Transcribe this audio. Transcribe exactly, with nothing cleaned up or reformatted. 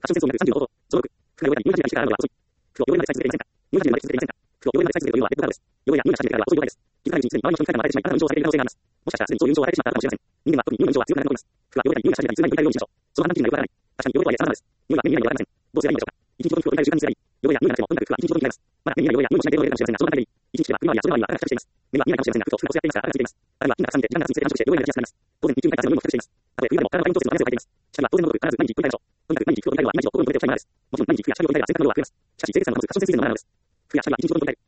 ファッションセンスを磨くさんじゅうの方法。増録。服が汚れたり、入浴時期から洗うのは遅い。服を汚れまで再生できませんか？服を汚れまで再生できませんか？服を汚れまで再生できるのはベッドカードです。汚れや入浴が始めてからは遅い状態です。気づかないうちに常に周りの人に不快感を与えてしまい、あなたの印象をされている可能性があります。もしかしたらすでにそういう印象を与えてしまったかもしれません。人間は特に匂いの印象は強くなると思います。服が汚れたり、匂いが始めたりする前に振り返るようにしましょう。その判断基準がよくわからない。確かに汚れとはいえ様々です。匂いは目に見えないのでわかりません。どうすればいいのでしょうか。一日ごとに服を取り替える習慣にすればいい。汚れや匂いがなくても、とにかく服は一日ごとに替えます。まだ目に見えない汚れや匂いもしない程度のレベルかもしれませんが、その段階でいい。一日では服周りやそれ周りは汗が付着しています。目は見えないかもしれませんが、服と服装をやっていますから、汗が付いています。あるいは菌がたくさんいて、時間が経つにつれて繁殖して汚れができやすくなります。当然、日中にかいた汗の量も比較しています。たとえ冬でも体の体温調節の汗をかいています。しかし、当然のごとく必ず毎日服を替えましょう。とにかく毎日服を取り替えるのは今一度心に留めておきたいものです。もちろん毎日服や下着を取り替えるは全くの労をは増えます。しかし、清潔さの保つファッションセンスについて学ぶものです。服や下着は一日ごとに取り替える。